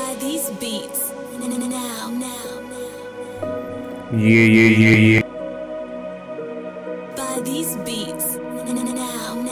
these beats. Now. Yeah. By these beats. Now.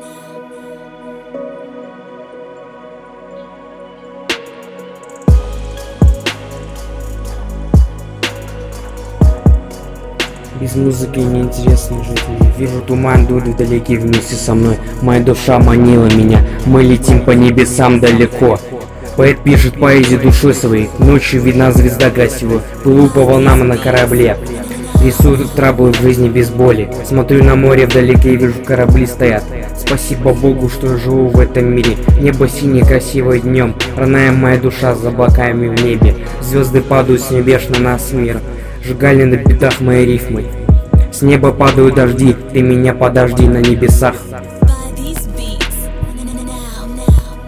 Без музыки неинтересно жить мне. Вижу туман, дури вдалеке вместе со мной. Моя душа манила меня. Мы летим по небесам далеко. Поэт пишет поэзию душой своей. Ночью видна звезда гасила. Плыву по волнам на корабле. Рисую траблы в жизни без боли. Смотрю на море вдалеке и вижу, корабли стоят. Спасибо Богу, что живу в этом мире. Небо синее, красивое днем. Родная моя душа за облаками в небе. Звезды падают с небес на нас мир. Сжигали на бедах мои рифмы. С неба падают дожди, ты меня подожди на небесах. By these beats. Now.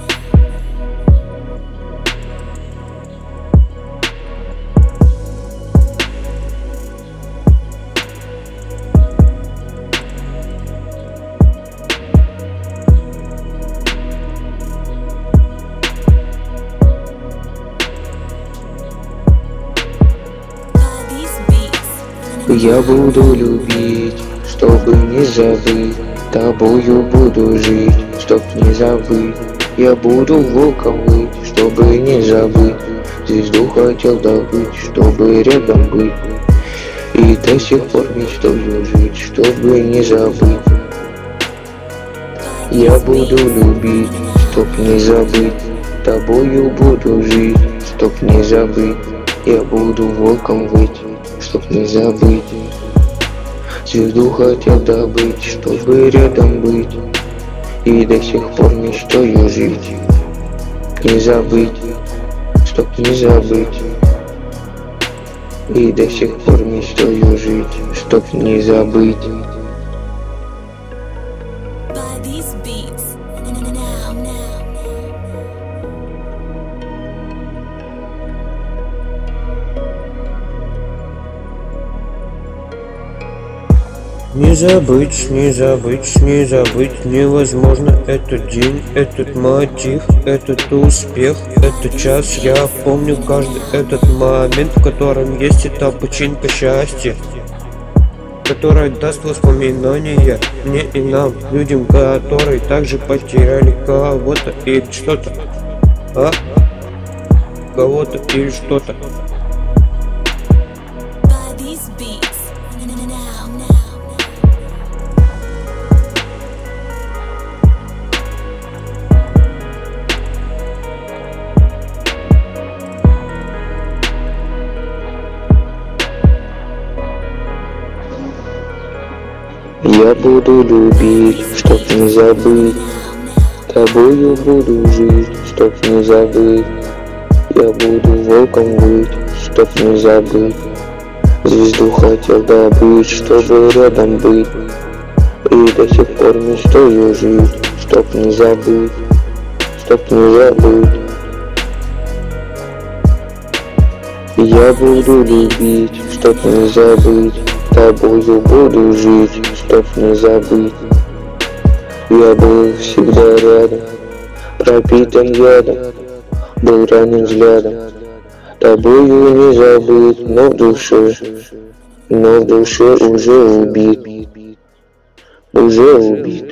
Я буду любить, чтобы не забыть. Тобою буду жить, чтоб не забыть. Я буду волком выть, чтобы не забыть. Звезду хотел добыть, чтобы рядом быть. И до сих пор мечтаю жить, чтобы не забыть. Я буду любить, чтоб не забыть. Тобою буду жить, чтоб не забыть. Я буду волком выть, чтоб не забыть. Звезду хотел добыть, чтобы рядом быть. И до сих пор мечтаю жить, не забыть, чтоб не забыть. И до сих пор мечтаю жить, чтоб не забыть. By these beats. Now. Не забыть невозможно этот день, этот мотив, этот успех, этот час. Я помню каждый этот момент, в котором есть эта починка счастья, которая даст воспоминания мне и нам, людям, которые также потеряли кого-то или что-то, кого-то или что-то. By these beats. Now. Я буду любить, чтоб не забыть. Тобою буду жить, чтоб не забыть. Я буду волком выть, чтоб не забыть. Звезду хотел добыть, чтобы рядом быть. И до сих пор мечтаю жить, чтоб не забыть, чтоб не забыть. Я буду любить, чтоб не забыть. Тобою буду жить, чтоб не забыть. Я был всегда рядом, пропитан ядом, был ранен взглядом. Тобою не забыть, но в душе уже убит, уже убит.